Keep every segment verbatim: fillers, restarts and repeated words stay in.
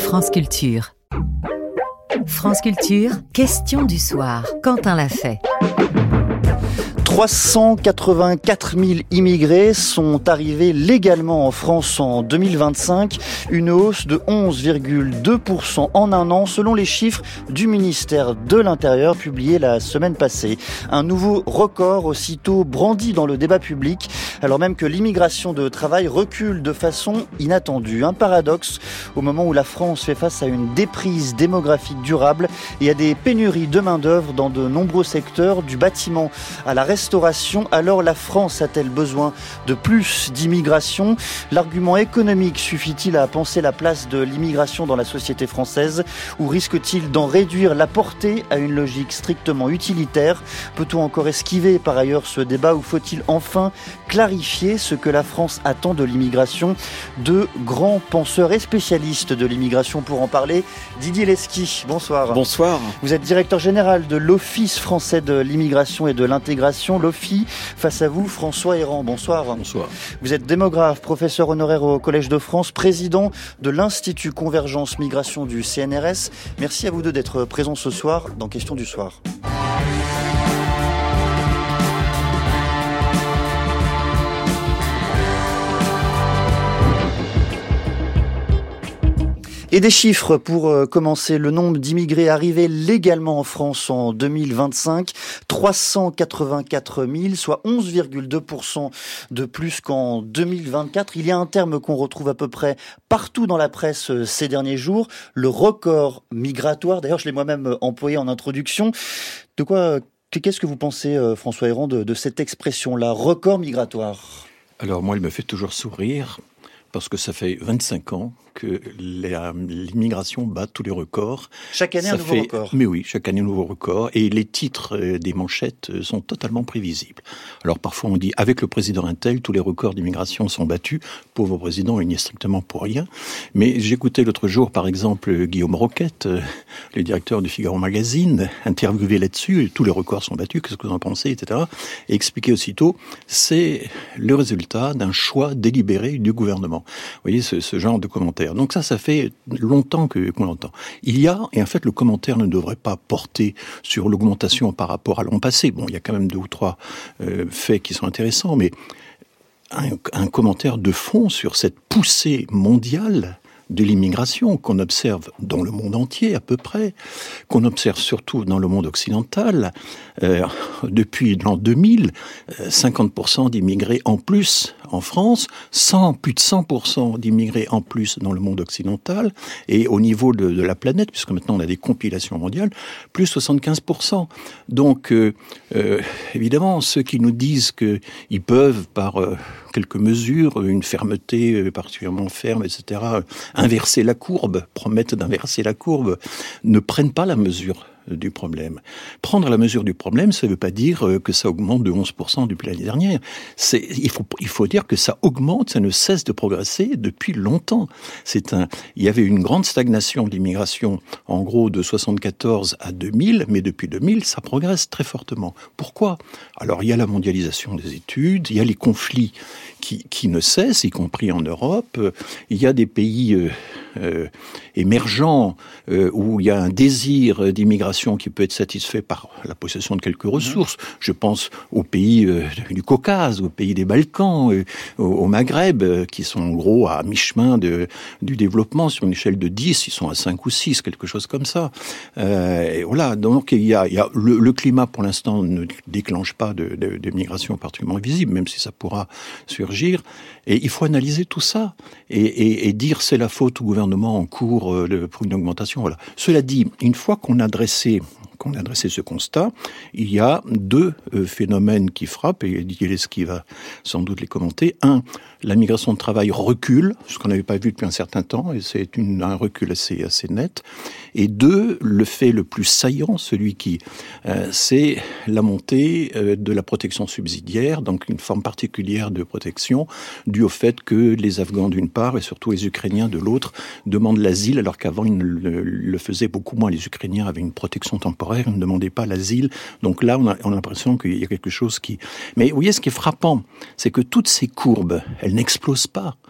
France Culture. France Culture, question du soir. Quentin l'a fait. trois cent quatre-vingt-quatre mille immigrés sont arrivés légalement en France en deux mille vingt-cinq, une hausse de onze virgule deux pour cent en un an selon les chiffres du ministère de l'Intérieur publiés la semaine passée. Un nouveau record aussitôt brandi dans le débat public, alors même que l'immigration de travail recule de façon inattendue. Un paradoxe au moment où la France fait face à une déprise démographique durable et à des pénuries de main-d'œuvre dans de nombreux secteurs, du bâtiment à la restauration. Alors la France a-t-elle besoin de plus d'immigration ? L'argument économique suffit-il à penser la place de l'immigration dans la société française ? Ou risque-t-il d'en réduire la portée à une logique strictement utilitaire ? Peut-on encore esquiver par ailleurs ce débat ou faut-il enfin clarifier ce que la France attend de l'immigration ? Deux grands penseurs et spécialistes de l'immigration pour en parler. Didier Lesky, bonsoir. Bonsoir. Vous êtes directeur général de l'Office français de l'immigration et de l'intégration, l'O F I. Face à vous, François Héran. Bonsoir. Bonsoir. Vous êtes démographe, professeur honoraire au Collège de France, président de l'Institut Convergence Migration du C N R S. Merci à vous deux d'être présents ce soir dans Question du soir. Et des chiffres pour commencer. Le nombre d'immigrés arrivés légalement en France en deux mille vingt-cinq, trois cent quatre-vingt-quatre mille, soit onze virgule deux pour cent de plus qu'en deux mille vingt-quatre. Il y a un terme qu'on retrouve à peu près partout dans la presse ces derniers jours, le record migratoire. D'ailleurs, je l'ai moi-même employé en introduction. De quoi, qu'est-ce que vous pensez, François Héran, de, de cette expression-là, record migratoire ? Alors moi, il me fait toujours sourire, parce que ça fait vingt-cinq ans que l'immigration bat tous les records. Chaque année, ça un nouveau fait... record. Mais oui, chaque année, un nouveau record. Et les titres des manchettes sont totalement prévisibles. Alors parfois, on dit, avec le président Intel, tous les records d'immigration sont battus. Pauvre président, il n'y est strictement pour rien. Mais j'écoutais l'autre jour, par exemple, Guillaume Roquette, le directeur du Figaro Magazine, interviewé là-dessus, tous les records sont battus, qu'est-ce que vous en pensez, et cetera. Et expliqué aussitôt, c'est le résultat d'un choix délibéré du gouvernement. Vous voyez, ce, ce genre de commentaires. Donc ça, ça fait longtemps que, qu'on l'entend. Il y a, et en fait, le commentaire ne devrait pas porter sur l'augmentation par rapport à l'an passé. Bon, il y a quand même deux ou trois euh, faits qui sont intéressants, mais un, un commentaire de fond sur cette poussée mondiale de l'immigration qu'on observe dans le monde entier à peu près, qu'on observe surtout dans le monde occidental. Euh, depuis l'an deux mille, cinquante pour cent d'immigrés en plus en France, cent, plus de cent pour cent d'immigrés en plus dans le monde occidental, et au niveau de, de la planète, puisque maintenant on a des compilations mondiales, plus soixante-quinze pour cent. Donc, euh, euh, évidemment, ceux qui nous disent qu'ils peuvent, par euh, quelques mesures, une fermeté euh, particulièrement ferme, et cetera, inverser la courbe, promettent d'inverser la courbe, ne prennent pas la mesure du problème. Prendre la mesure du problème, ça ne veut pas dire que ça augmente de onze pour cent depuis l'année dernière. C'est, il faut, il faut dire que ça augmente, ça ne cesse de progresser depuis longtemps. C'est un, il y avait une grande stagnation de l'immigration, en gros, de soixante-quatorze à deux mille, mais depuis deux mille, ça progresse très fortement. Pourquoi ? Alors, il y a la mondialisation des études, il y a les conflits qui, qui ne cessent, y compris en Europe. Il y a des pays euh, euh, émergents euh, où il y a un désir d'immigration qui peut être satisfait par la possession de quelques ressources. Mmh. Je pense aux pays euh, du Caucase, aux pays des Balkans, euh, au, au Maghreb, euh, qui sont en gros à mi-chemin de, du développement. Sur une échelle de dix, ils sont à cinq ou six, quelque chose comme ça. Euh, et voilà, donc il y a, il y a le, le climat pour l'instant ne déclenche pas de, de, de migration particulièrement visible, même si ça pourra surgir. Et il faut analyser tout ça et, et, et dire c'est la faute au gouvernement en cours euh, pour une augmentation. Voilà. Cela dit, une fois qu'on a dressé qu'on a dressé ce constat, il y a deux euh, phénomènes qui frappent, et Didier Lesky va sans doute les commenter. Un, la migration de travail recule, ce qu'on n'avait pas vu depuis un certain temps, et c'est une, un recul assez, assez net. Et deux, le fait le plus saillant, celui qui, euh, c'est la montée euh, de la protection subsidiaire, donc une forme particulière de protection, due au fait que les Afghans d'une part, et surtout les Ukrainiens de l'autre, demandent l'asile, alors qu'avant ils le, le faisaient beaucoup moins. Les Ukrainiens avaient une protection temporaire, ils ne demandaient pas l'asile. Donc là, on a, on a l'impression qu'il y a quelque chose qui... Mais vous voyez, ce qui est frappant, c'est que toutes ces courbes, elles n'explosent pas.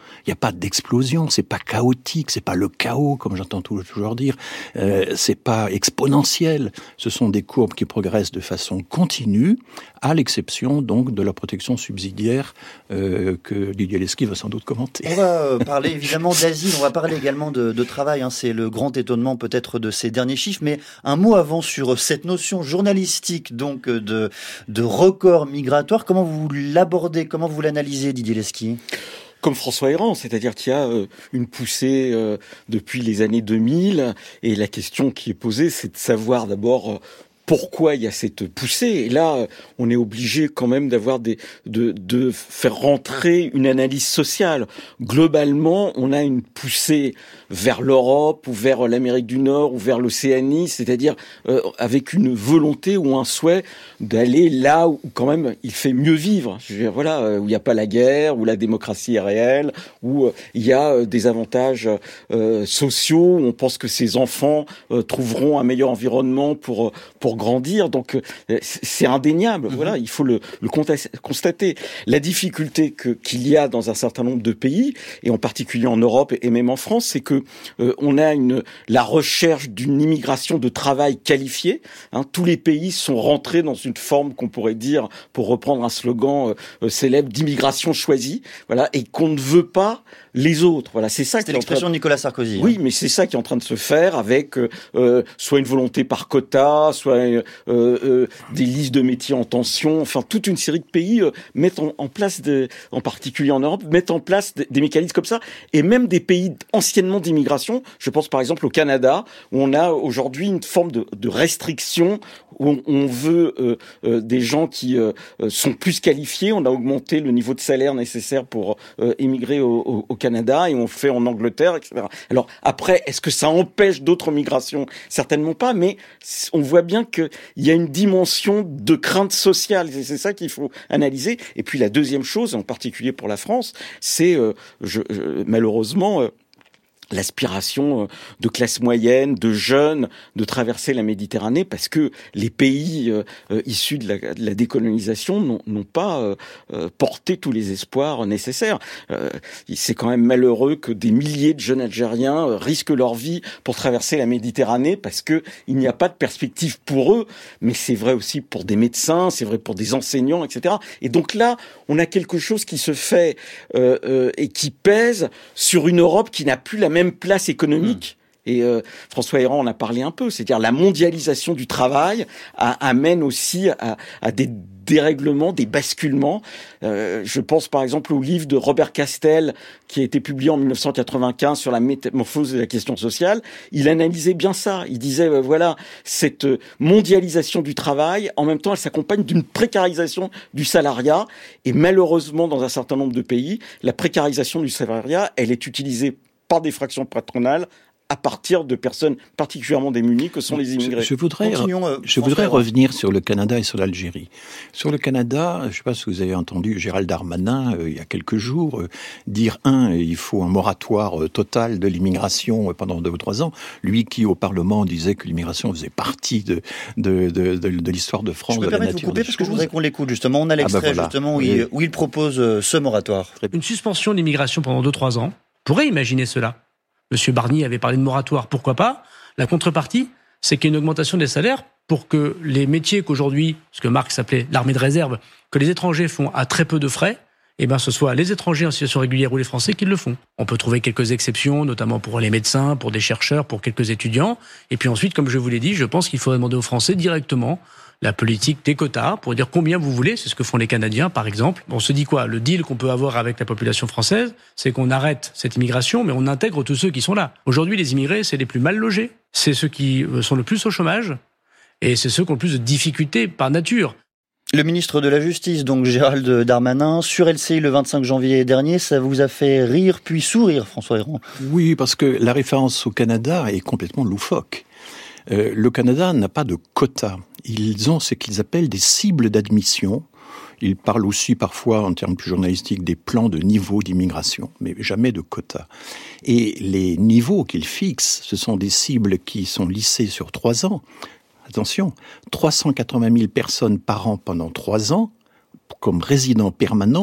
Il n'y a pas d'explosion, c'est pas chaotique, c'est pas le chaos, comme j'entends toujours dire, euh, c'est pas exponentiel. Ce sont des courbes qui progressent de façon continue, à l'exception donc de la protection subsidiaire euh, que Didier Lesky va sans doute commenter. On va euh, parler évidemment d'asile, on va parler également de, de travail, hein, c'est le grand étonnement peut-être de ces derniers chiffres, mais un mot avant sur cette notion journalistique donc de, de record migratoire. Comment vous l'abordez, comment vous l'analysez, Didier Lesky ? Comme François Héran, c'est-à-dire qu'il y a euh, une poussée euh, depuis les années deux mille, et la question qui est posée, c'est de savoir d'abord euh, pourquoi il y a cette poussée. Et là, on est obligé quand même d'avoir des, de, de faire rentrer une analyse sociale. Globalement, on a une poussée vers l'Europe ou vers l'Amérique du Nord ou vers l'Océanie, c'est-à-dire euh, avec une volonté ou un souhait d'aller là où quand même il fait mieux vivre. Je veux dire, voilà, où il n'y a pas la guerre, où la démocratie est réelle, où euh, il y a euh, des avantages euh, sociaux, où on pense que ces enfants euh, trouveront un meilleur environnement pour pour grandir. Donc euh, c'est indéniable. Mmh. Voilà, il faut le, le constater. La difficulté que qu'il y a dans un certain nombre de pays, et en particulier en Europe et même en France, c'est que Euh, on a une la recherche d'une immigration de travail qualifiée. Hein, tous les pays sont rentrés dans une forme qu'on pourrait dire, pour reprendre un slogan euh, célèbre, d'immigration choisie. Voilà, et qu'on ne veut pas les autres. Voilà, c'est ça. C'était l'expression de Nicolas Sarkozy. Oui, hein. Mais c'est ça qui est en train de se faire avec euh, soit une volonté par quota, soit euh, euh, des listes de métiers en tension. Enfin, toute une série de pays euh, mettent en, en place, de, en particulier en Europe, mettent en place des, des mécanismes comme ça, et même des pays anciennement d'immigration. Je pense par exemple au Canada, où on a aujourd'hui une forme de, de restriction, où on, on veut euh, euh, des gens qui euh, sont plus qualifiés. On a augmenté le niveau de salaire nécessaire pour euh, émigrer au, au, au Canada, et on fait en Angleterre, et cetera. Alors après, est-ce que ça empêche d'autres migrations ? Certainement pas, mais on voit bien qu'il y a une dimension de crainte sociale. C'est ça qu'il faut analyser. Et puis la deuxième chose, en particulier pour la France, c'est euh, je, je, malheureusement... Euh, l'aspiration de classe moyenne, de jeunes, de traverser la Méditerranée, parce que les pays euh, issus de la, de la décolonisation n'ont, n'ont pas euh, porté tous les espoirs nécessaires. Euh, c'est quand même malheureux que des milliers de jeunes Algériens euh, risquent leur vie pour traverser la Méditerranée, parce que il n'y a pas de perspective pour eux. Mais c'est vrai aussi pour des médecins, c'est vrai pour des enseignants, et cetera. Et donc là, on a quelque chose qui se fait euh, euh, et qui pèse sur une Europe qui n'a plus la même même place économique. Mmh. Et euh, François Héran en a parlé un peu, c'est-à-dire la mondialisation du travail a, amène aussi à, à des dérèglements, des basculements. Euh, je pense par exemple au livre de Robert Castel qui a été publié en dix-neuf cent quatre-vingt-quinze sur la métamorphose de la question sociale. Il analysait bien ça. Il disait euh, voilà, cette mondialisation du travail, en même temps, elle s'accompagne d'une précarisation du salariat. Et malheureusement, dans un certain nombre de pays, la précarisation du salariat, elle est utilisée par des fractions patronales à partir de personnes particulièrement démunies que sont les immigrés. Je, je voudrais, euh, je voudrais revenir sur le Canada et sur l'Algérie. Sur le Canada, je ne sais pas si vous avez entendu Gérald Darmanin, euh, il y a quelques jours, euh, dire, un, il faut un moratoire euh, total de l'immigration euh, pendant deux ou trois ans. Lui qui, au Parlement, disait que l'immigration faisait partie de, de, de, de, de l'histoire de France, je de la nature. Je peux permettre de vous couper parce que je voudrais qu'on l'écoute, justement. On a l'extrait, ah ben voilà. justement, où, oui. il, où il propose euh, ce moratoire. Une suspension de l'immigration pendant deux à trois ans. Pourrait imaginer cela. Monsieur Barnier avait parlé de moratoire, pourquoi pas ? La contrepartie, c'est qu'il y a une augmentation des salaires pour que les métiers qu'aujourd'hui, ce que Marx appelait l'armée de réserve, que les étrangers font à très peu de frais, eh ben ce soit les étrangers en situation régulière ou les Français qui le font. On peut trouver quelques exceptions, notamment pour les médecins, pour des chercheurs, pour quelques étudiants. Et puis ensuite, comme je vous l'ai dit, je pense qu'il faudrait demander aux Français directement la politique des quotas, pour dire combien vous voulez, c'est ce que font les Canadiens par exemple. On se dit quoi ? Le deal qu'on peut avoir avec la population française, c'est qu'on arrête cette immigration, mais on intègre tous ceux qui sont là. Aujourd'hui, les immigrés, c'est les plus mal logés, c'est ceux qui sont le plus au chômage, et c'est ceux qui ont le plus de difficultés par nature. Le ministre de la Justice, donc Gérald Darmanin, sur L C I le vingt-cinq janvier dernier, ça vous a fait rire puis sourire, François Héran ? Oui, parce que la référence au Canada est complètement loufoque. Euh, le Canada n'a pas de quotas. Ils ont ce qu'ils appellent des cibles d'admission. Ils parlent aussi parfois, en termes plus journalistiques, des plans de niveau d'immigration, mais jamais de quotas. Et les niveaux qu'ils fixent, ce sont des cibles qui sont lissées sur trois ans. Attention, trois cent quatre-vingt mille personnes par an pendant trois ans, comme résidents permanents,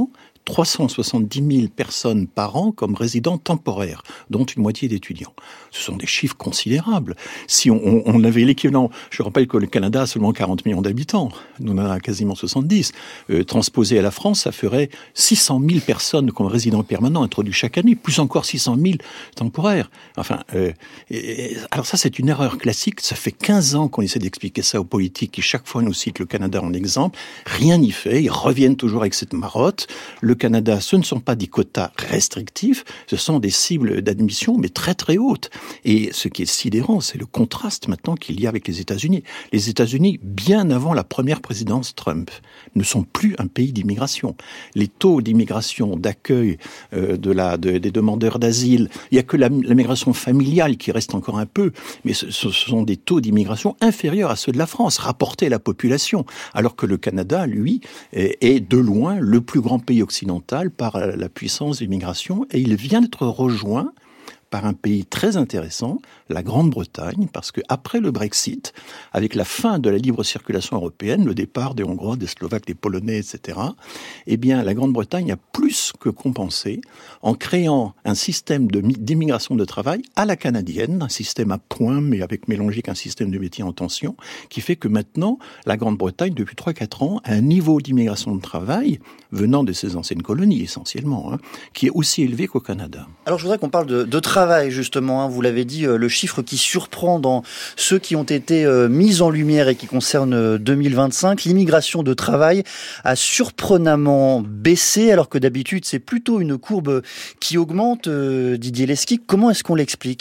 trois cent soixante-dix mille personnes par an comme résidents temporaires, dont une moitié d'étudiants. Ce sont des chiffres considérables. Si on, on, on avait l'équivalent, je rappelle que le Canada a seulement quarante millions d'habitants, nous en avons quasiment soixante-dix. Euh, transposé à la France, ça ferait six cent mille personnes comme résidents permanents introduits chaque année, plus encore six cent mille temporaires. Enfin, euh, et, alors ça c'est une erreur classique. Ça fait quinze ans qu'on essaie d'expliquer ça aux politiques qui chaque fois nous citent le Canada en exemple. Rien n'y fait. Ils reviennent toujours avec cette marotte. Le Canada, ce ne sont pas des quotas restrictifs, ce sont des cibles d'admission, mais très très hautes. Et ce qui est sidérant, c'est le contraste maintenant qu'il y a avec les États-Unis. Les États-Unis, bien avant la première présidence Trump, ne sont plus un pays d'immigration. Les taux d'immigration, d'accueil euh, de la, de, des demandeurs d'asile, il n'y a que la, la migration familiale qui reste encore un peu, mais ce, ce sont des taux d'immigration inférieurs à ceux de la France, rapportés à la population, alors que le Canada, lui, est, est de loin le plus grand pays occidental par la puissance d'immigration, et il vient d'être rejoint par un pays très intéressant, la Grande-Bretagne, parce que après le Brexit, avec la fin de la libre circulation européenne, le départ des Hongrois, des Slovaques, des Polonais, et cetera, eh bien, la Grande-Bretagne a plus que compensé en créant un système de, d'immigration de travail à la canadienne, un système à points, mais avec mélangé qu'un système de métiers en tension, qui fait que maintenant, la Grande-Bretagne, depuis trois à quatre ans, a un niveau d'immigration de travail, venant de ses anciennes colonies essentiellement, hein, qui est aussi élevé qu'au Canada. Alors, je voudrais qu'on parle de, de travail, justement, hein. Vous l'avez dit, euh, le chiffre qui surprend dans ceux qui ont été euh, mis en lumière et qui concernent euh, deux mille vingt-cinq, l'immigration de travail a surprenamment baissé, alors que d'habitude, c'est plutôt une courbe qui augmente. euh, Didier Lesky, comment est-ce qu'on l'explique ?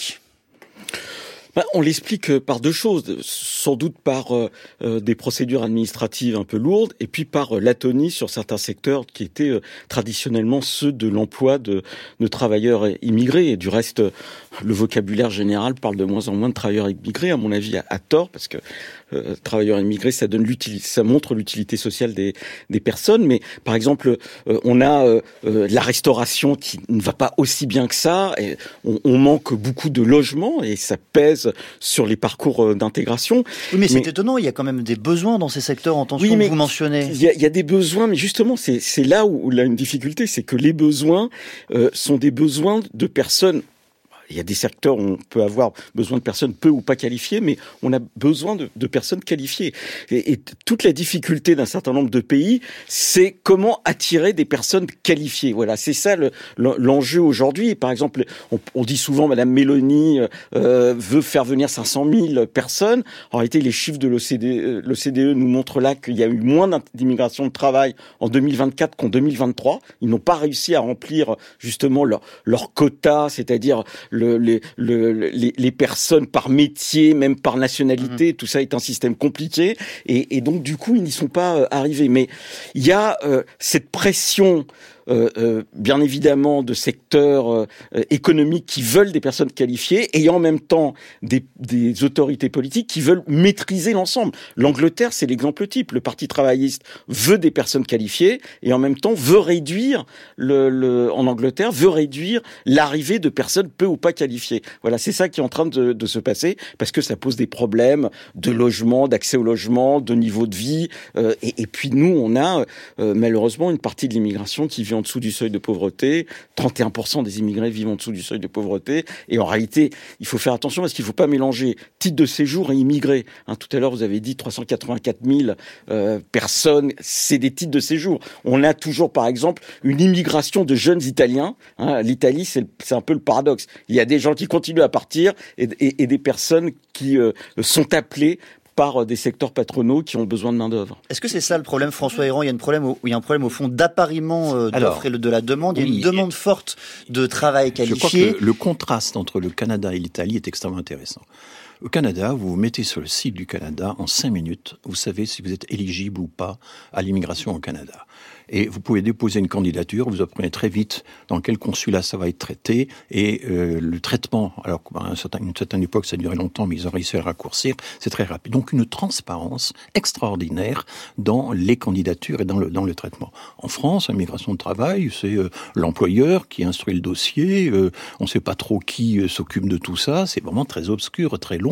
Ben, on l'explique par deux choses, sans doute par euh, euh, des procédures administratives un peu lourdes, et puis par euh, l'atonie sur certains secteurs qui étaient euh, traditionnellement ceux de l'emploi de, de travailleurs immigrés. Et du reste, euh, le vocabulaire général parle de moins en moins de travailleurs immigrés, à mon avis, à, à tort, parce que euh, travailleurs immigrés, ça donne l'utilité, ça montre l'utilité sociale des, des personnes. Mais par exemple, euh, on a euh, euh, la restauration qui ne va pas aussi bien que ça. Et on, on manque beaucoup de logements et ça pèse sur les parcours d'intégration. Oui, mais c'est mais, étonnant, il y a quand même des besoins dans ces secteurs en tension, oui, mais que vous mentionnez. Il y, a, il y a des besoins, mais justement, c'est, c'est là où, où il y a une difficulté, c'est que les besoins euh, sont des besoins de personnes. Il y a des secteurs où on peut avoir besoin de personnes peu ou pas qualifiées, mais on a besoin de, de personnes qualifiées. Et, et toute la difficulté d'un certain nombre de pays, c'est comment attirer des personnes qualifiées. Voilà, c'est ça le, l'enjeu aujourd'hui. Et par exemple, on, on dit souvent, Madame Meloni euh, veut faire venir cinq cent mille personnes. En réalité, les chiffres de l'O C D E, l'O C D E nous montrent là qu'il y a eu moins d'immigration de travail en deux mille vingt-quatre qu'en deux mille vingt-trois. Ils n'ont pas réussi à remplir justement leur, leur quota, c'est-à-dire Le, les, le, les, les personnes par métier, même par nationalité, mmh. tout ça est un système compliqué, et, et donc du coup ils n'y sont pas euh, arrivés. Mais il y a euh, cette pression Euh, euh, bien évidemment de secteurs euh, économiques qui veulent des personnes qualifiées et en même temps des, des autorités politiques qui veulent maîtriser l'ensemble. L'Angleterre, c'est l'exemple type. Le Parti travailliste veut des personnes qualifiées et en même temps veut réduire, le, le, en Angleterre, veut réduire l'arrivée de personnes peu ou pas qualifiées. Voilà, c'est ça qui est en train de, de se passer parce que ça pose des problèmes de logement, d'accès au logement, de niveau de vie. Euh, et, et puis nous, on a euh, malheureusement une partie de l'immigration qui vit en dessous du seuil de pauvreté, trente et un pour cent des immigrés vivent en dessous du seuil de pauvreté, et en réalité, il faut faire attention parce qu'il ne faut pas mélanger titre de séjour et immigrés. Hein, tout à l'heure, vous avez dit trois cent quatre-vingt-quatre mille euh, personnes, c'est des titres de séjour. On a toujours, par exemple, une immigration de jeunes Italiens. Hein, L'Italie, c'est, c'est un peu le paradoxe. Il y a des gens qui continuent à partir et, et, et des personnes qui euh, sont appelées par des secteurs patronaux qui ont besoin de main-d'œuvre. Est-ce que c'est ça le problème, François Héran ? Il y a un problème au, il y a un problème au fond d'appariement euh, d'offres et de la demande. Il y a oui, une demande forte de travail qualifié. Je crois que le, le contraste entre le Canada et l'Italie est extrêmement intéressant. Au Canada, vous vous mettez sur le site du Canada, en cinq minutes, vous savez si vous êtes éligible ou pas à l'immigration au Canada. Et vous pouvez déposer une candidature, vous apprenez très vite dans quel consulat ça va être traité, et euh, le traitement, alors qu'à un certain, une certaine époque ça durait longtemps, mais ils ont réussi à le raccourcir, c'est très rapide. Donc une transparence extraordinaire dans les candidatures et dans le, dans le traitement. En France, l'immigration de travail, c'est euh, l'employeur qui instruit le dossier, euh, on ne sait pas trop qui euh, s'occupe de tout ça, c'est vraiment très obscur, très long.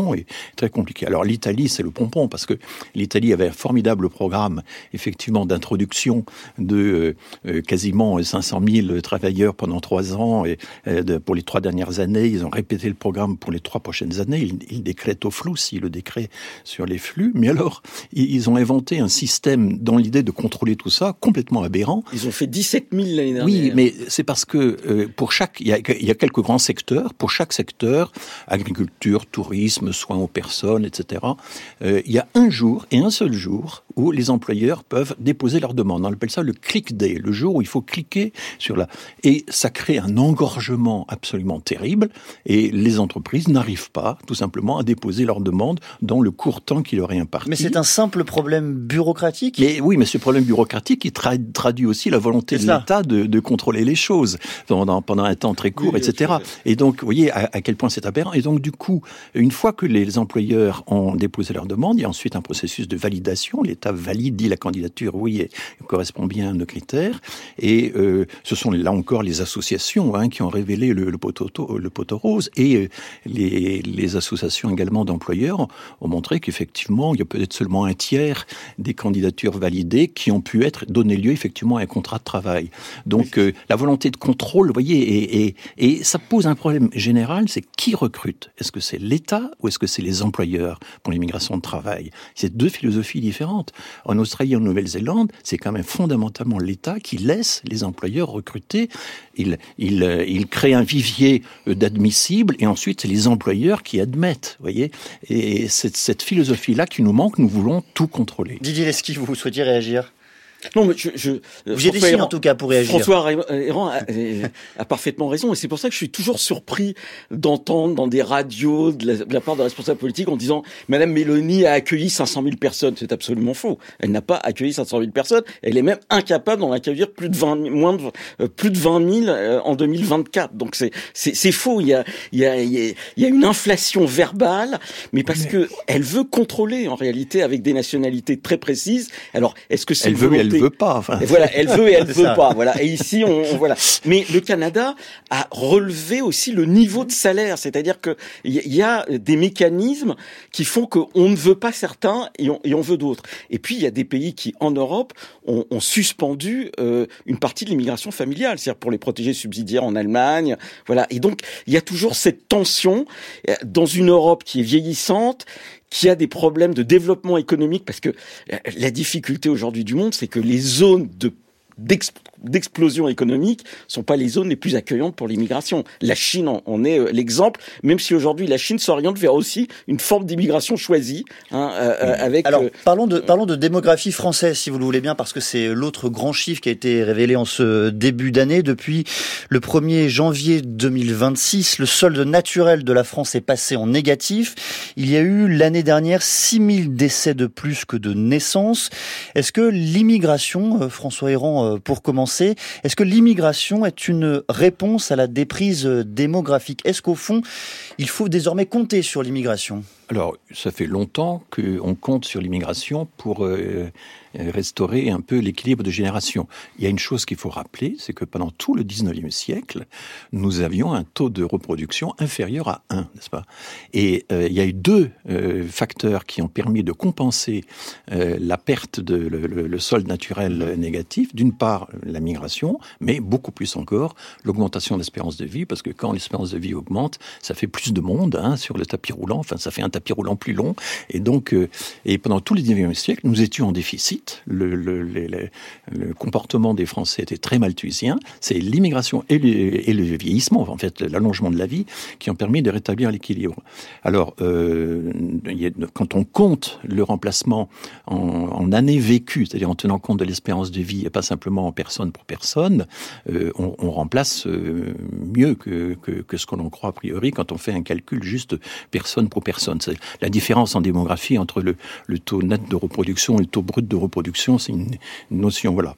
long et très compliqué. Alors l'Italie, c'est le pompon, parce que l'Italie avait un formidable programme, effectivement, d'introduction de euh, quasiment cinq cent mille travailleurs pendant trois ans, et euh, de, pour les trois dernières années, ils ont répété le programme pour les trois prochaines années. Ils, ils décrètent au flou, si le décret sur les flux. Mais alors, ils ont inventé un système dans l'idée de contrôler tout ça, complètement aberrant. Ils ont fait dix-sept mille l'année dernière. Oui, mais c'est parce que euh, pour chaque, il y a, il y a quelques grands secteurs. Pour chaque secteur, agriculture, tourisme, soins aux personnes, et cetera. Euh, il y a un jour et un seul jour où les employeurs peuvent déposer leur demande. On appelle ça le click day, le jour où il faut cliquer sur la... Et ça crée un engorgement absolument terrible, et les entreprises n'arrivent pas, tout simplement, à déposer leur demande dans le court temps qui leur est imparti. Mais c'est un simple problème bureaucratique. Mais oui, mais ce problème bureaucratique, il tra- traduit aussi la volonté de l'État de, de contrôler les choses pendant, pendant un temps très court, oui, et cetera. Et donc, vous voyez à, à quel point c'est aberrant. Et donc, du coup, une fois que les employeurs ont déposé leur demande, il y a ensuite un processus de validation. L'État valide, dit la candidature, oui, elle correspond bien à nos critères. Et euh, ce sont là encore les associations hein, qui ont révélé le, le, poteau, le poteau rose. Et euh, les, les associations également d'employeurs ont montré qu'effectivement, il y a peut-être seulement un tiers des candidatures validées qui ont pu être donné lieu effectivement à un contrat de travail. Donc euh, la volonté de contrôle, vous voyez, et, et, et ça pose un problème général, c'est qui recrute ? Est-ce que c'est l'État ou est-ce que c'est les employeurs pour l'immigration de travail ? C'est deux philosophies différentes. En Australie et en Nouvelle-Zélande, c'est quand même fondamentalement l'État qui laisse les employeurs recruter. Il, il, il crée un vivier d'admissibles et ensuite c'est les employeurs qui admettent, vous voyez. Et c'est cette philosophie-là qui nous manque, nous voulons tout contrôler. Didier Lesky, vous souhaitiez réagir ? Non, mais je, je vous êtes ici en tout cas pour réagir. François Héran a, a parfaitement raison, et c'est pour ça que je suis toujours surpris d'entendre dans des radios de la, de la part de responsables politiques en disant Madame Meloni a accueilli cinq cent mille personnes. C'est absolument faux. Elle n'a pas accueilli cinq cent mille personnes. Elle est même incapable d'en accueillir plus de vingt, moins de euh, plus de vingt mille euh, en deux mille vingt-quatre. Donc c'est c'est, c'est faux. Il y a il y a il y a, il y a une inflation verbale, mais parce mais... que elle veut contrôler en réalité avec des nationalités très précises. Alors est-ce que c'est elle une veut, volonté... elle veut pas. Enfin. Et voilà, elle veut et elle veut pas. Voilà. Et ici, on, on voilà. Mais le Canada a relevé aussi le niveau de salaire, c'est-à-dire que il y, y a des mécanismes qui font qu'on ne veut pas certains et on, et on veut d'autres. Et puis il y a des pays qui, en Europe, ont, ont suspendu euh, une partie de l'immigration familiale, c'est-à-dire pour les protégés subsidiaires en Allemagne. Voilà. Et donc il y a toujours cette tension dans une Europe qui est vieillissante, qui a des problèmes de développement économique, parce que la difficulté aujourd'hui du monde, c'est que les zones de d'ex, d'explosion économique sont pas les zones les plus accueillantes pour l'immigration. La Chine en, en est l'exemple, même si aujourd'hui la Chine s'oriente vers aussi une forme d'immigration choisie, hein, euh, avec. Alors parlons de parlons de démographie française, si vous le voulez bien, parce que c'est l'autre grand chiffre qui a été révélé en ce début d'année. Depuis le premier janvier deux mille vingt-six, le solde naturel de la France est passé en négatif. Il y a eu l'année dernière six mille décès de plus que de naissances. Est-ce que l'immigration, François Héran, pour commencer, est-ce que l'immigration est une réponse à la déprise démographique ? Est-ce qu'au fond, il faut désormais compter sur l'immigration ? Alors, ça fait longtemps qu'on compte sur l'immigration pour euh, restaurer un peu l'équilibre de génération. Il y a une chose qu'il faut rappeler, c'est que pendant tout le dix-neuvième siècle, nous avions un taux de reproduction inférieur à un, n'est-ce pas ? Et euh, il y a eu deux euh, facteurs qui ont permis de compenser euh, la perte de le, le, le solde naturel négatif. D'une part, la migration, mais beaucoup plus encore, l'augmentation de l'espérance de vie, parce que quand l'espérance de vie augmente, ça fait plus de monde hein, sur le tapis roulant, enfin ça fait un tapis roulant plus long, et donc euh, et pendant tout le dix-neuvième siècle, nous étions en déficit. Le, le, le, le, le comportement des Français était très malthusien. C'est l'immigration et le, et le vieillissement, en fait, l'allongement de la vie, qui ont permis de rétablir l'équilibre. Alors, euh, y a, quand on compte le remplacement en, en années vécues, c'est-à-dire en tenant compte de l'espérance de vie et pas simplement en personne pour personne, euh, on, on remplace euh, mieux que, que, que ce qu'on en croit a priori quand on fait un calcul juste personne pour personne. C'est la différence en démographie entre le, le taux net de reproduction et le taux brut de reproduction, c'est une, une notion, voilà.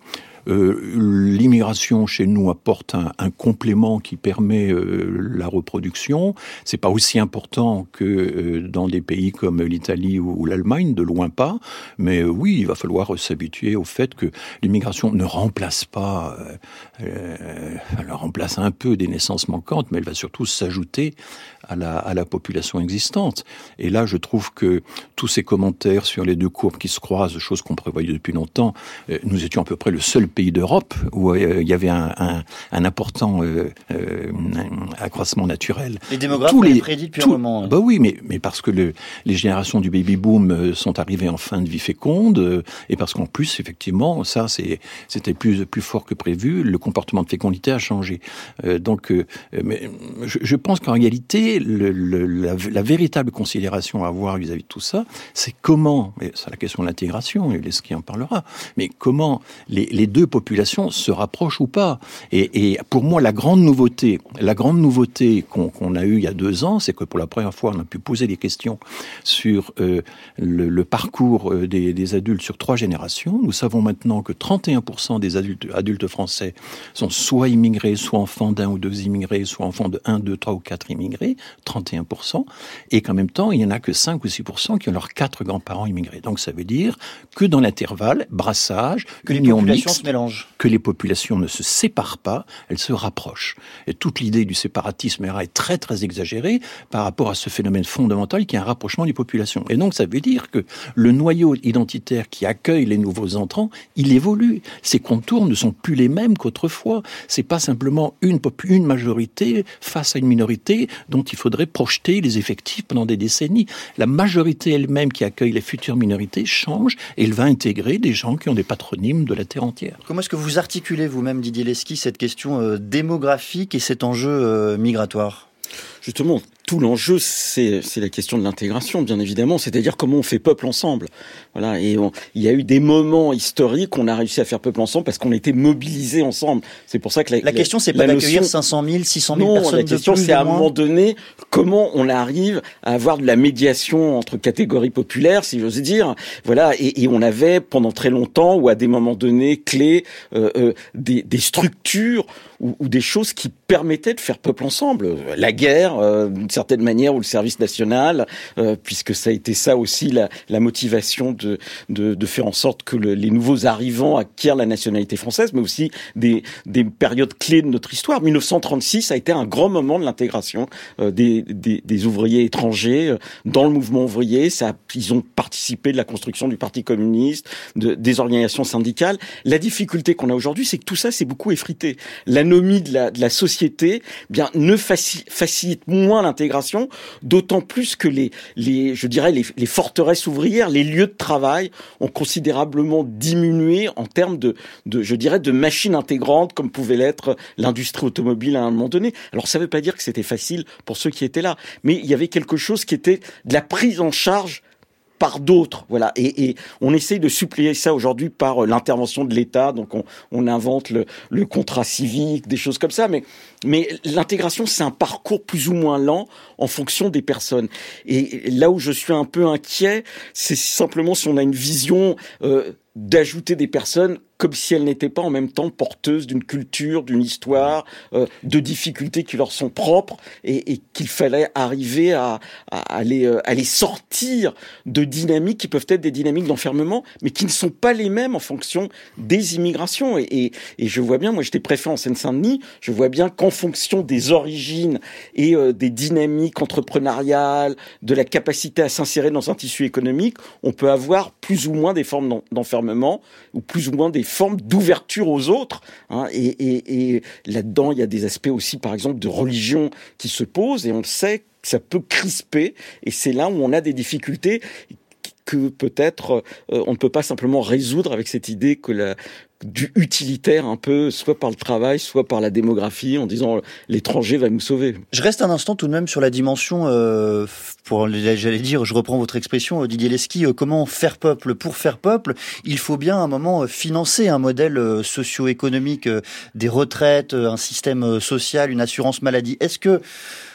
Euh, l'immigration chez nous apporte un, un complément qui permet euh, la reproduction. C'est pas aussi important que euh, dans des pays comme l'Italie ou, ou l'Allemagne, de loin pas. Mais euh, oui, il va falloir s'habituer au fait que l'immigration ne remplace pas, euh, euh, elle remplace un peu des naissances manquantes, mais elle va surtout s'ajouter à la, à la population existante. Et là, je trouve que tous ces commentaires sur les deux courbes qui se croisent, choses qu'on prévoyait depuis longtemps, euh, nous étions à peu près le seul pays d'Europe où euh, il y avait un, un, un important euh, euh, un accroissement naturel. Les démographes tous l'avaient les prédit depuis tout, un moment. Bah oui, mais, mais parce que le, les générations du baby-boom sont arrivées en fin de vie féconde, euh, et parce qu'en plus, effectivement, ça, c'est, c'était plus, plus fort que prévu, le comportement de fécondité a changé. Euh, donc, euh, mais je, je pense qu'en réalité, le, le, la, la véritable considération à avoir vis-à-vis de tout ça, c'est comment, et c'est la question de l'intégration, et Leski en parlera, mais comment les, les deux populations se rapprochent ou pas. Et, et pour moi, la grande nouveauté, la grande nouveauté qu'on, qu'on a eue il y a deux ans, c'est que pour la première fois, on a pu poser des questions sur euh, le, le parcours des, des adultes sur trois générations. Nous savons maintenant que trente et un pour cent des adultes, adultes français sont soit immigrés, soit enfants d'un ou deux immigrés, soit enfants de un, deux, trois ou quatre immigrés, trente et un pour cent, et qu'en même temps, il n'y en a que cinq ou six pour cent qui ont leurs quatre grands-parents immigrés. Donc ça veut dire que dans l'intervalle, brassage, que les union populations mixte, se mélangent. que les populations ne se séparent pas, elles se rapprochent. Et toute l'idée du séparatisme est très très exagérée par rapport à ce phénomène fondamental qui est un rapprochement des populations. Et donc ça veut dire que le noyau identitaire qui accueille les nouveaux entrants, il évolue. Ses contours ne sont plus les mêmes qu'autrefois. C'est pas simplement une, une majorité face à une minorité dont il faudrait projeter les effectifs pendant des décennies. La majorité elle-même qui accueille les futures minorités change et elle va intégrer des gens qui ont des patronymes de la terre entière. Comment est-ce que vous articulez vous-même, Didier Leski, cette question euh, démographique et cet enjeu euh, migratoire ? Justement, tout l'enjeu, c'est, c'est la question de l'intégration, bien évidemment, c'est-à-dire comment on fait peuple ensemble. Voilà, et on, il y a eu des moments historiques où on a réussi à faire peuple ensemble parce qu'on était mobilisés ensemble. C'est pour ça que la, la question, c'est pas d'accueillir notion... cinq cent mille, six cent mille non, personnes la question, de plus, c'est à un moins. moment donné comment on arrive à avoir de la médiation entre catégories populaires, si j'ose dire. Voilà, et, et on avait pendant très longtemps ou à des moments donnés clés euh, euh, des, des structures ou, ou des choses qui permettaient de faire peuple ensemble. La guerre, euh, d'une certaine manière, ou le service national, euh, puisque ça a été ça aussi la, la motivation de, de, de faire en sorte que le, les nouveaux arrivants acquièrent la nationalité française, mais aussi des, des périodes clés de notre histoire. dix-neuf cent trente-six a été un grand moment de l'intégration euh, des, des, des ouvriers étrangers euh, dans le mouvement ouvrier. Ça, ils ont participé de la construction du Parti communiste, de, des organisations syndicales. La difficulté qu'on a aujourd'hui, c'est que tout ça s'est beaucoup effrité. L'anomie de la, de la société, bien, ne faci, facilite moins l'intégration, d'autant plus que les, les, je dirais, les, les forteresses ouvrières, les lieux de travail ont considérablement diminué en termes de, de, je dirais, de machines intégrantes, comme pouvait l'être l'industrie automobile à un moment donné. Alors, ça ne veut pas dire que c'était facile pour ceux qui étaient là, mais il y avait quelque chose qui était de la prise en charge par d'autres, voilà, et, et on essaye de suppléer ça aujourd'hui par l'intervention de l'État. Donc on, on invente le, le contrat civique, des choses comme ça, mais mais l'intégration, c'est un parcours plus ou moins lent en fonction des personnes. Et là où je suis un peu inquiet, c'est simplement si on a une vision euh, d'ajouter des personnes comme si elles n'étaient pas en même temps porteuses d'une culture, d'une histoire, euh, de difficultés qui leur sont propres, et, et qu'il fallait arriver à, à, à, les, euh, à les sortir de dynamiques qui peuvent être des dynamiques d'enfermement, mais qui ne sont pas les mêmes en fonction des immigrations. Et, et, et je vois bien, moi j'étais préfet en Seine-Saint-Denis, je vois bien qu'en fonction des origines et euh, des dynamiques entrepreneuriales, de la capacité à s'insérer dans un tissu économique, on peut avoir plus ou moins des formes d'enfermement, ou plus ou moins des forme d'ouverture aux autres, hein, et, et, et là-dedans il y a des aspects aussi, par exemple, de religion qui se posent, et on sait que ça peut crisper, et c'est là où on a des difficultés que peut-être euh, on ne peut pas simplement résoudre avec cette idée que la du utilitaire un peu, soit par le travail, soit par la démographie, en disant l'étranger va nous sauver. Je reste un instant tout de même sur la dimension, euh, pour j'allais dire, je reprends votre expression, Didier Leski, euh, comment faire peuple pour faire peuple. Il faut bien à un moment financer un modèle euh, socio-économique, euh, des retraites, euh, un système euh, social, une assurance maladie. Est-ce que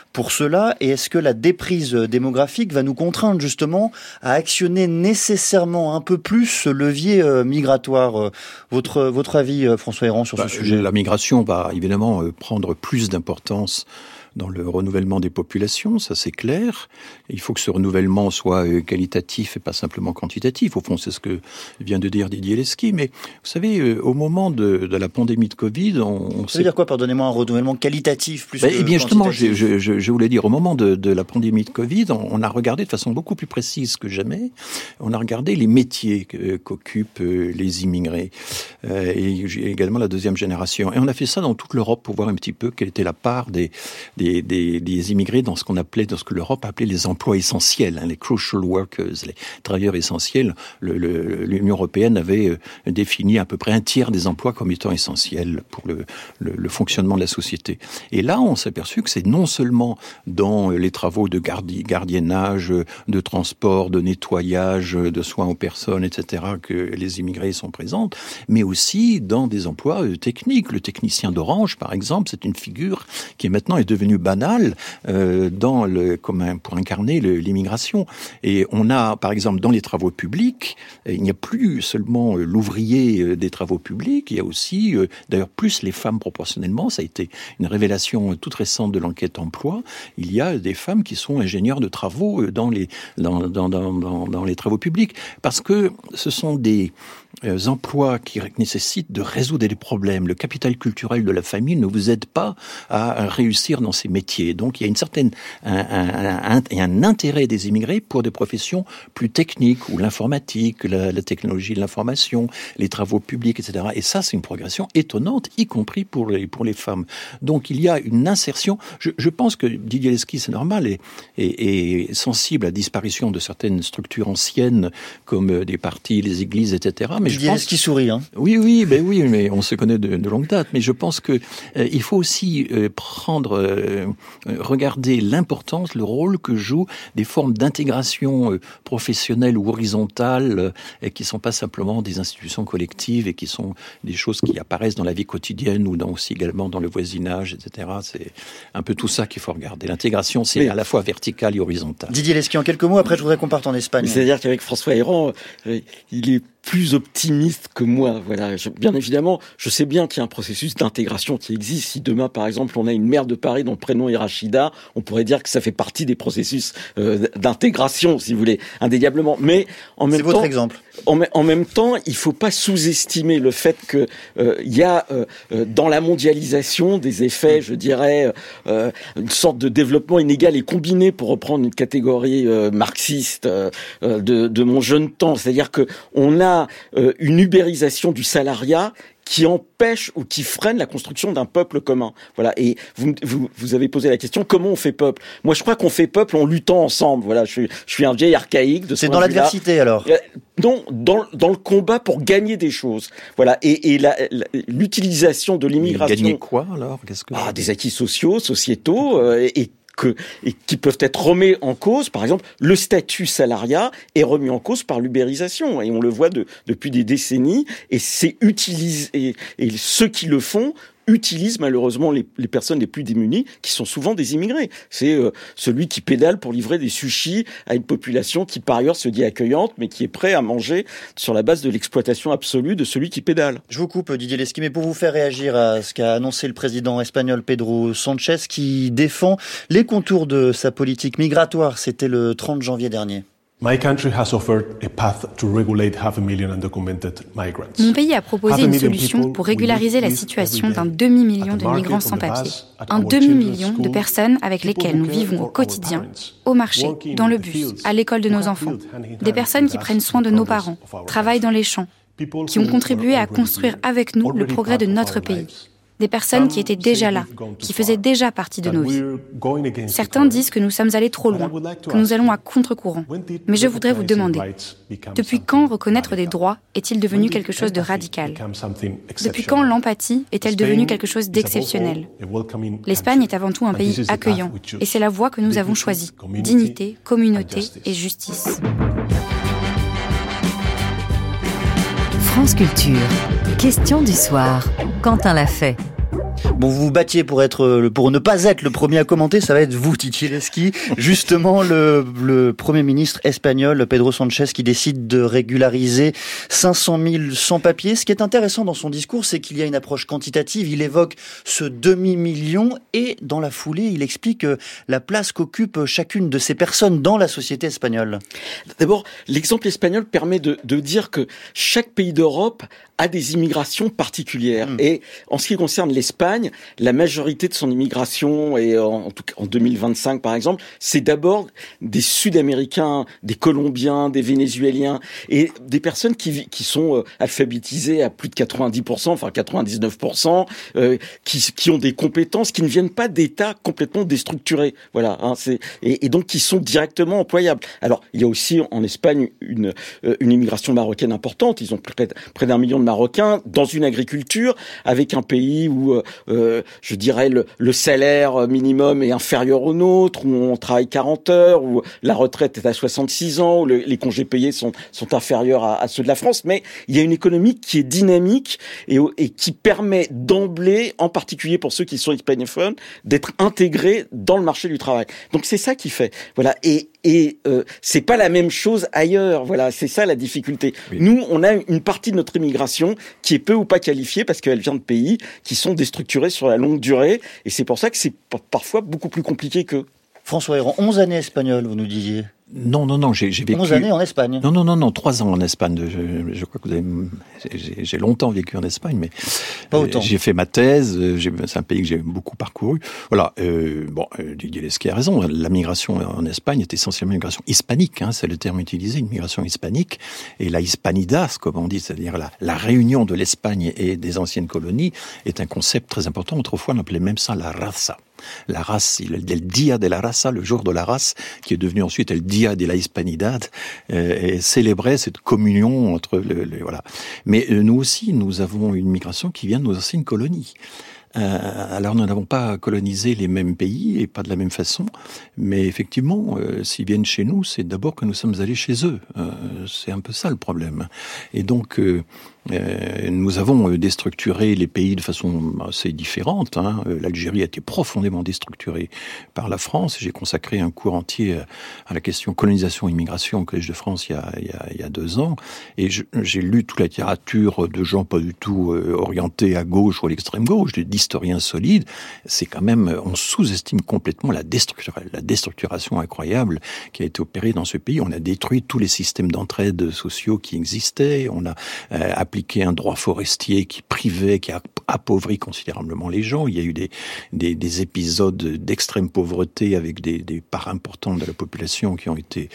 pour cela? Et est-ce que la déprise démographique va nous contraindre justement à actionner nécessairement un peu plus ce levier euh, migratoire? Votre, votre avis, François Héran, sur bah, ce sujet? La migration va évidemment prendre plus d'importance dans le renouvellement des populations, ça c'est clair. Il faut que ce renouvellement soit qualitatif et pas simplement quantitatif. Au fond, c'est ce que vient de dire Didier Lesky. Mais vous savez, au moment de, de la pandémie de Covid, on, on ça veut dire quoi, pardonnez-moi, un renouvellement qualitatif plus ben, que Eh bien justement, je, quantitatif? je, je voulais dire, au moment de, de la pandémie de Covid, on, on a regardé de façon beaucoup plus précise que jamais, on a regardé les métiers qu'occupent les immigrés euh, et également la deuxième génération. Et on a fait ça dans toute l'Europe pour voir un petit peu quelle était la part des Des, des, des immigrés dans ce qu'on appelait, dans ce que l'Europe appelait les emplois essentiels, hein, les crucial workers, les travailleurs essentiels. Le, le, L'Union européenne avait euh, défini à peu près un tiers des emplois comme étant essentiels pour le, le, le fonctionnement de la société. Et là, on s'est aperçu que c'est non seulement dans les travaux de gardi, gardiennage, de transport, de nettoyage, de soins aux personnes, et cetera, que les immigrés sont présents, mais aussi dans des emplois euh, techniques. Le technicien d'Orange, par exemple, c'est une figure qui est maintenant est devenue banale euh, dans le, comme un, pour incarner le, l'immigration. Et on a, par exemple, dans les travaux publics, il n'y a plus seulement l'ouvrier des travaux publics, il y a aussi, euh, d'ailleurs, plus les femmes proportionnellement. Ça a été une révélation toute récente de l'enquête emploi. Il y a des femmes qui sont ingénieurs de travaux dans les dans dans dans dans, dans les travaux publics, parce que ce sont des Euh, emplois qui nécessitent de résoudre des problèmes. Le capital culturel de la famille ne vous aide pas à réussir dans ces métiers. Donc il y a une certaine un, un, un, un intérêt des immigrés pour des professions plus techniques, ou l'informatique, la, la technologie de l'information, les travaux publics, et cetera. Et ça, c'est une progression étonnante, y compris pour les pour les femmes. Donc il y a une insertion. Je, je pense que Didier Lesky, c'est normal, est, est, est sensible à la disparition de certaines structures anciennes comme des partis, les églises, et cetera. Mais Didier Lesky sourit, hein. Oui, oui, ben oui, mais on se connaît de, de longue date. Mais je pense que euh, il faut aussi euh, prendre, euh, regarder l'importance, le rôle que jouent des formes d'intégration euh, professionnelle ou horizontale, euh, et qui sont pas simplement des institutions collectives et qui sont des choses qui apparaissent dans la vie quotidienne ou dans, aussi également dans le voisinage, et cetera. C'est un peu tout ça qu'il faut regarder. L'intégration, c'est mais, à la fois verticale et horizontale. Didier Lesky, en quelques mots, après je voudrais qu'on parte en Espagne. C'est-à-dire qu'avec François Héran, euh, il est plus optimiste que moi. Voilà. Je, bien évidemment, je sais bien qu'il y a un processus d'intégration qui existe. Si demain, par exemple, on a une maire de Paris dont le prénom est Rachida, on pourrait dire que ça fait partie des processus euh, d'intégration, si vous voulez, indéniablement. Mais en même C'est temps, votre exemple. En, en même temps, il faut pas sous-estimer le fait que euh, il y a euh, dans la mondialisation des effets, je dirais, euh, une sorte de développement inégal et combiné, pour reprendre une catégorie euh, marxiste euh, de, de mon jeune temps. C'est-à-dire que on a euh, une ubérisation du salariat qui empêche ou qui freine la construction d'un peuple commun. Voilà. Et vous, vous, vous avez posé la question, comment on fait peuple? Moi, je crois qu'on fait peuple en luttant ensemble. Voilà. Je suis, je suis un vieil archaïque de ce C'est dans l'adversité, alors? Non, dans, dans le combat pour gagner des choses. Voilà. Et, et la, la, l'utilisation de l'immigration. Gagner quoi, alors? Qu'est-ce que... Ah, des acquis sociaux, sociétaux, euh, et, que, et qui peuvent être remis en cause. Par exemple, le statut salariat est remis en cause par l'ubérisation, et on le voit de, depuis des décennies, et c'est utilisé, et, et ceux qui le font utilisent malheureusement les, les personnes les plus démunies, qui sont souvent des immigrés. C'est euh, celui qui pédale pour livrer des sushis à une population qui par ailleurs se dit accueillante, mais qui est prêt à manger sur la base de l'exploitation absolue de celui qui pédale. Je vous coupe, Didier Lesky, mais pour vous faire réagir à ce qu'a annoncé le président espagnol Pedro Sánchez, qui défend les contours de sa politique migratoire. C'était le trente janvier dernier. My country has offered a path to regulate half a million undocumented migrants. Mon pays a proposé une solution pour régulariser la situation d'un demi-million de migrants sans papier. Un demi-million de personnes avec lesquelles nous vivons au quotidien, au marché, dans le bus, à l'école de nos enfants. Des personnes qui prennent soin de nos parents, travaillent dans les champs, qui ont contribué à construire avec nous le progrès de notre pays. Des personnes qui étaient déjà là, qui faisaient déjà partie de nos vies. Certains disent que nous sommes allés trop loin, que nous allons à contre-courant. Mais je voudrais vous demander, depuis quand reconnaître des droits est-il devenu quelque chose de radical? Depuis quand l'empathie est-elle devenue quelque chose d'exceptionnel? L'Espagne est avant tout un pays accueillant, et c'est la voie que nous avons choisie. Dignité, communauté et justice. France Culture. Question du soir. Quentin Lafay. Bon, vous vous battiez pour être, pour ne pas être le premier à commenter, ça va être vous, Titielski. Justement, le, le Premier ministre espagnol, Pedro Sánchez, qui décide de régulariser cinq cent mille sans-papiers. Ce qui est intéressant dans son discours, c'est qu'il y a une approche quantitative. Il évoque ce demi-million et, dans la foulée, il explique la place qu'occupe chacune de ces personnes dans la société espagnole. D'abord, l'exemple espagnol permet de, de dire que chaque pays d'Europe a des immigrations particulières. Mmh. Et en ce qui concerne l'Espagne, la majorité de son immigration, et en, en tout cas en deux mille vingt-cinq par exemple, c'est d'abord des Sud-Américains, des Colombiens, des Vénézuéliens, et des personnes qui, qui sont euh, alphabétisées à plus de quatre-vingt-dix pour cent, enfin quatre-vingt-dix-neuf pour cent, euh, qui, qui ont des compétences, qui ne viennent pas d'États complètement déstructurés. Voilà, hein, c'est, et, et donc qui sont directement employables. Alors, il y a aussi en Espagne une, euh, une immigration marocaine importante. Ils ont près, près d'un million de Marocains dans une agriculture, avec un pays où, euh, je dirais, le, le salaire minimum est inférieur au nôtre, où on travaille quarante heures, où la retraite est à soixante-six ans, où le, les congés payés sont, sont inférieurs à, à ceux de la France. Mais il y a une économie qui est dynamique et, et qui permet d'emblée, en particulier pour ceux qui sont hispanophones, d'être intégrés dans le marché du travail. Donc c'est ça qui fait. Voilà. Et Et euh, c'est pas la même chose ailleurs. Voilà, c'est ça la difficulté. Oui. Nous, on a une partie de notre immigration qui est peu ou pas qualifiée parce qu'elle vient de pays qui sont déstructurés sur la longue durée. Et c'est pour ça que c'est parfois beaucoup plus compliqué qu'eux. François Héran, onze années espagnoles, vous nous disiez. Non, non, non, j'ai, j'ai vécu... onze années en Espagne. Non, non, non, non, trois ans en Espagne. Je, je crois que vous avez... J'ai, j'ai longtemps vécu en Espagne, mais... Pas autant. J'ai fait ma thèse, j'ai... c'est un pays que j'ai beaucoup parcouru. Voilà, euh, bon, Didier Lesquet a raison, la migration en Espagne est essentiellement une migration hispanique, hein, c'est le terme utilisé, une migration hispanique. Et la hispanidad, comme on dit, c'est-à-dire la, la réunion de l'Espagne et des anciennes colonies, est un concept très important. Autrefois, on appelait même ça la raza. La race, le, le Dia de la Raza, le jour de la race, qui est devenu ensuite le Dia de la Hispanidad, euh, et célébrait cette communion entre le, le voilà. Mais euh, nous aussi, nous avons une migration qui vient de nos anciennes colonies. Euh, alors nous n'avons pas colonisé les mêmes pays et pas de la même façon, mais effectivement, euh, s'ils viennent chez nous, c'est d'abord que nous sommes allés chez eux. Euh, c'est un peu ça le problème. Et donc, euh, euh, nous avons déstructuré les pays de façon assez différente. Hein. L'Algérie a été profondément déstructurée par la France. J'ai consacré un cours entier à la question colonisation-immigration au Collège de France il y a, il y a, il y a deux ans. Et je, j'ai lu toute la littérature de gens pas du tout euh, orientés à gauche ou à l'extrême gauche, d'historiens solides. C'est quand même, on sous-estime complètement la, destructura, la déstructuration incroyable qui a été opérée dans ce pays. On a détruit tous les systèmes d'entraide sociaux qui existaient. On a euh, appliqué un droit forestier qui privait, qui a appauvri considérablement les gens. Il y a eu des, des, des épisodes d'extrême pauvreté avec des, des parts importantes de la population qui ont été,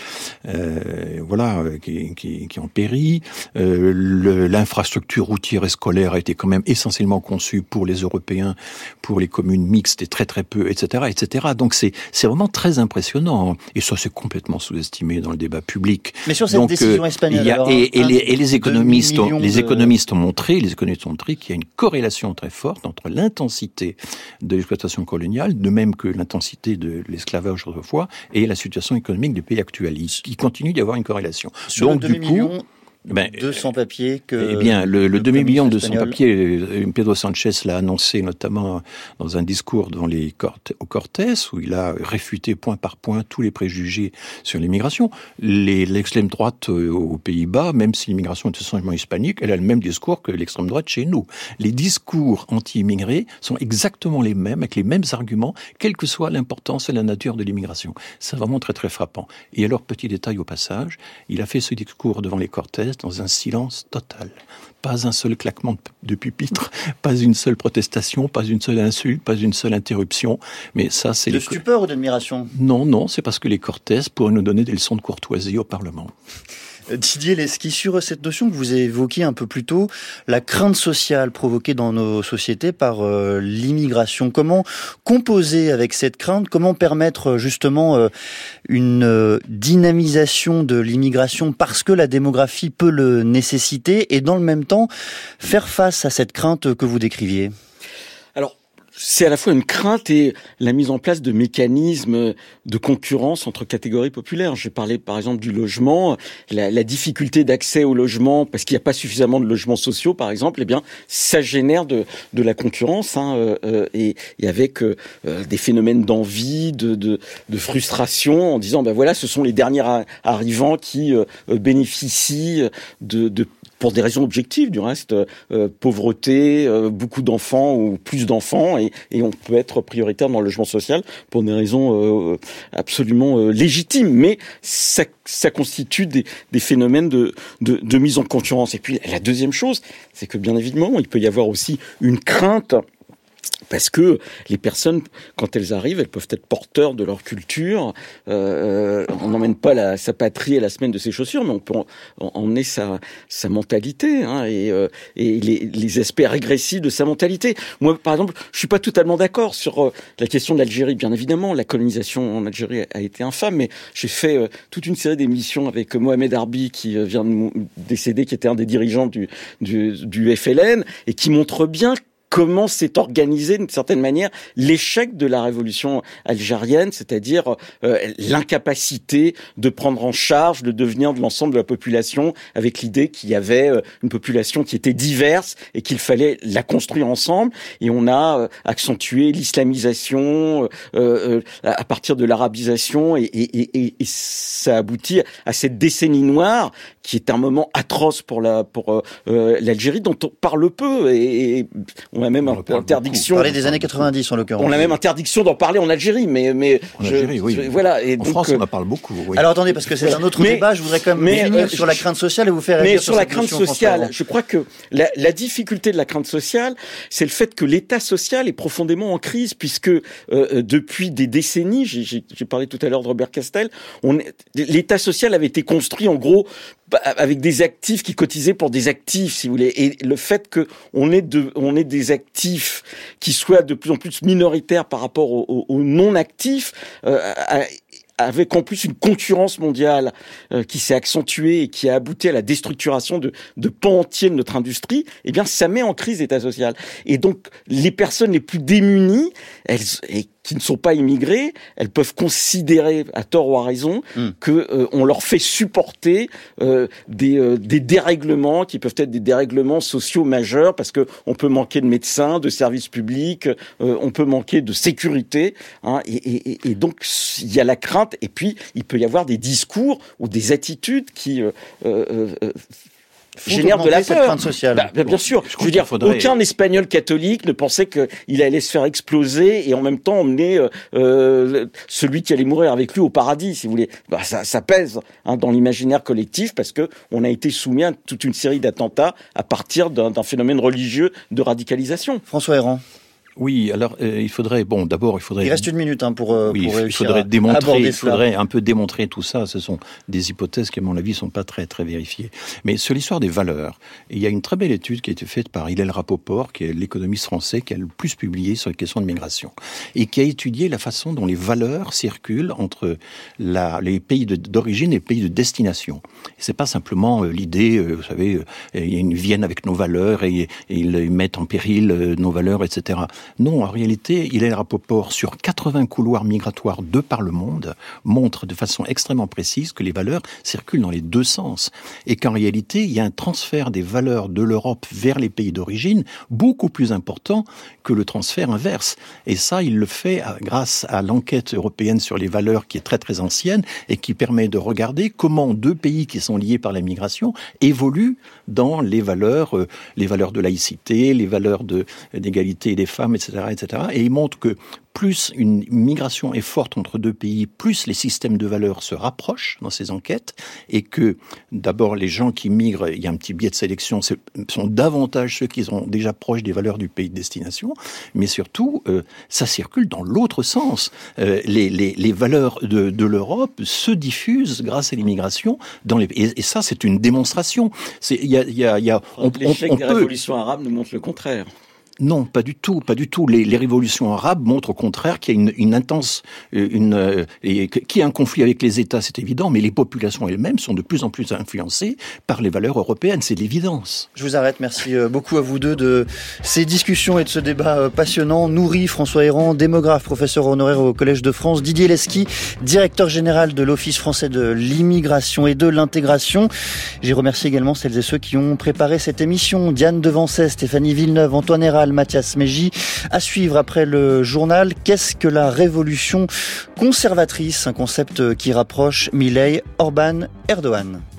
euh, voilà, qui, qui, qui ont péri. Euh, le, l'infrastructure routière et scolaire a été quand même essentiellement conçue pour les Européens, pour les communes mixtes et très très peu, et cetera, et cetera. Donc c'est c'est vraiment très impressionnant. Et ça c'est complètement sous-estimé dans le débat public. Mais sur cette Donc, décision espagnole, il y a, alors, et, et, un, les, et les économistes, ont, les de... économistes ont montré, les économistes ont montré qu'il y a une corrélation très forte entre l'intensité de l'exploitation coloniale, de même que l'intensité de l'esclavage autrefois, et la situation économique du pays actuel. Il continue d'y avoir une corrélation. Sur Donc du coup, Ben, deux sans-papiers que... Eh bien, le, le demi-million de sans-papiers, Pedro Sánchez l'a annoncé notamment dans un discours devant les Cortes, au Cortés, où il a réfuté point par point tous les préjugés sur l'immigration. Les, l'extrême droite aux Pays-Bas, même si l'immigration est essentiellement hispanique, elle a le même discours que l'extrême droite chez nous. Les discours anti-immigrés sont exactement les mêmes, avec les mêmes arguments, quelle que soit l'importance et la nature de l'immigration. C'est vraiment très très frappant. Et alors, petit détail au passage, il a fait ce discours devant les Cortés dans un silence total. Pas un seul claquement de pupitre, pas une seule protestation, pas une seule insulte, pas une seule interruption. Mais ça, c'est de les... stupeur ou d'admiration? Non, non, c'est parce que les Cortés pourraient nous donner des leçons de courtoisie au Parlement. Didier Lesquet, sur cette notion que vous évoquiez un peu plus tôt, la crainte sociale provoquée dans nos sociétés par euh, l'immigration, comment composer avec cette crainte, comment permettre justement euh, une euh, dynamisation de l'immigration parce que la démographie peut le nécessiter et dans le même temps faire face à cette crainte que vous décriviez? Alors, c'est à la fois une crainte et la mise en place de mécanismes de concurrence entre catégories populaires. J'ai parlé par exemple du logement, la, la difficulté d'accès au logement parce qu'il n'y a pas suffisamment de logements sociaux par exemple, eh bien ça génère de, de la concurrence hein, euh, et, et avec euh, des phénomènes d'envie, de, de, de frustration en disant ben voilà ce sont les derniers arrivants qui euh, bénéficient de, de pour des raisons objectives, du reste, euh, pauvreté, euh, beaucoup d'enfants ou plus d'enfants, et, et on peut être prioritaire dans le logement social pour des raisons euh, absolument euh, légitimes, mais ça, ça constitue des, des phénomènes de, de, de mise en concurrence. Et puis la deuxième chose, c'est que bien évidemment, il peut y avoir aussi une crainte. Parce que les personnes, quand elles arrivent, elles peuvent être porteurs de leur culture. Euh, on n'emmène pas la, sa patrie à la semaine de ses chaussures, mais on peut emmener sa, sa mentalité hein, et, euh, et les, les aspects régressifs de sa mentalité. Moi, par exemple, je suis pas totalement d'accord sur euh, la question de l'Algérie. Bien évidemment, la colonisation en Algérie a été infâme, mais j'ai fait euh, toute une série d'émissions avec Mohamed Harbi, qui euh, vient de décéder, qui était un des dirigeants du, du, du F L N, et qui montre bien comment s'est organisé d'une certaine manière l'échec de la révolution algérienne, c'est-à-dire euh, l'incapacité de prendre en charge le devenir de l'ensemble de la population, avec l'idée qu'il y avait euh, une population qui était diverse et qu'il fallait la construire ensemble. Et on a euh, accentué l'islamisation euh, euh, à partir de l'arabisation, et, et, et, et ça aboutit à cette décennie noire qui est un moment atroce pour la pour euh, l'Algérie, dont on parle peu, et, et on a même on interdiction. On parlait des années quatre-vingt-dix en l'occurrence. On a même interdiction d'en parler en Algérie, mais mais en Algérie, je, oui. Je, voilà. Et en donc, France, on en parle beaucoup. Oui. Alors attendez, parce que c'est un autre mais, débat. Je voudrais quand même mais, finir euh, sur la crainte sociale et vous faire réagir mais sur, sur la crainte sociale. Je je crois que la, la difficulté de la crainte sociale, c'est le fait que l'État social est profondément en crise, puisque euh, depuis des décennies, j'ai, j'ai, j'ai parlé tout à l'heure de Robert Castel, on est, l'État social avait été construit en gros avec des actifs qui cotisaient pour des actifs, si vous voulez. Et le fait que on ait de, on ait des actifs qui soient de plus en plus minoritaires par rapport aux, aux, aux non-actifs, euh, avec en plus une concurrence mondiale euh, qui s'est accentuée et qui a abouti à la déstructuration de, de pans entiers de notre industrie, eh bien, ça met en crise l'État social. Et donc, les personnes les plus démunies, elles, et qui ne sont pas immigrées, elles peuvent considérer, à tort ou à raison, mmh. que euh, on leur fait supporter euh, des, euh, des dérèglements qui peuvent être des dérèglements sociaux majeurs, parce que on peut manquer de médecins, de services publics, euh, on peut manquer de sécurité, hein, et, et, et donc il y a la crainte, et puis il peut y avoir des discours ou des attitudes qui euh, euh, euh, génère de la peur. Sociale. Bah, bien sûr. Je, je veux dire, faudrait... aucun Espagnol catholique ne pensait qu'il allait se faire exploser et en même temps emmener euh, celui qui allait mourir avec lui au paradis, si vous voulez. Bah, ça, ça pèse hein, dans l'imaginaire collectif, parce que on a été soumis à toute une série d'attentats à partir d'un, d'un phénomène religieux de radicalisation. François Héran. Oui, alors euh, il faudrait, bon, d'abord il faudrait. Il reste une minute hein, pour, euh, oui, pour réussir il faudrait à démontrer, aborder il faudrait cela. un peu démontrer tout ça. Ce sont des hypothèses qui, à mon avis, sont pas très très vérifiées. Mais sur l'histoire des valeurs, il y a une très belle étude qui a été faite par Hillel Rapoport, qui est l'économiste français qui a le plus publié sur les questions de migration, et qui a étudié la façon dont les valeurs circulent entre la, les pays de, d'origine et les pays de destination. Et c'est pas simplement euh, l'idée, euh, vous savez, euh, ils viennent avec nos valeurs et, et ils mettent en péril euh, nos valeurs, et cetera. Non, en réalité, Hillel Rapoport, sur quatre-vingts couloirs migratoires de par le monde, montre de façon extrêmement précise que les valeurs circulent dans les deux sens. Et qu'en réalité, il y a un transfert des valeurs de l'Europe vers les pays d'origine beaucoup plus important que le transfert inverse. Et ça, il le fait grâce à l'enquête européenne sur les valeurs qui est très très ancienne et qui permet de regarder comment deux pays qui sont liés par la migration évoluent dans les valeurs, euh, les valeurs de laïcité, les valeurs de, d'égalité des femmes, et cetera, et cetera. Et il montre que plus une migration est forte entre deux pays, plus les systèmes de valeurs se rapprochent dans ces enquêtes, et que d'abord les gens qui migrent, il y a un petit biais de sélection, ce sont davantage ceux qui sont déjà proches des valeurs du pays de destination, mais surtout euh, ça circule dans l'autre sens. Euh, les, les, les valeurs de, de l'Europe se diffusent grâce à l'immigration dans les et, et ça c'est une démonstration. C'est il y a il y a, y a on, l'échec on, on des peut... révolutions arabes nous montre le contraire. Non, pas du tout, pas du tout. Les, les révolutions arabes montrent au contraire qu'il y a une, une intense, une, euh, et, qu'il y a un conflit avec les États, c'est évident, mais les populations elles-mêmes sont de plus en plus influencées par les valeurs européennes, c'est l'évidence. Je vous arrête, merci beaucoup à vous deux de ces discussions et de ce débat passionnant. Nourri, François Héran, démographe, professeur honoraire au Collège de France, Didier Lesky, directeur général de l'Office français de l'immigration et de l'intégration. J'ai remercié également celles et ceux qui ont préparé cette émission. Diane Devancet, Stéphanie Villeneuve, Antoine Héral, Mathias Mégy. À suivre après le journal, qu'est-ce que la révolution conservatrice? Un concept qui rapproche Milei, Orban, Erdogan.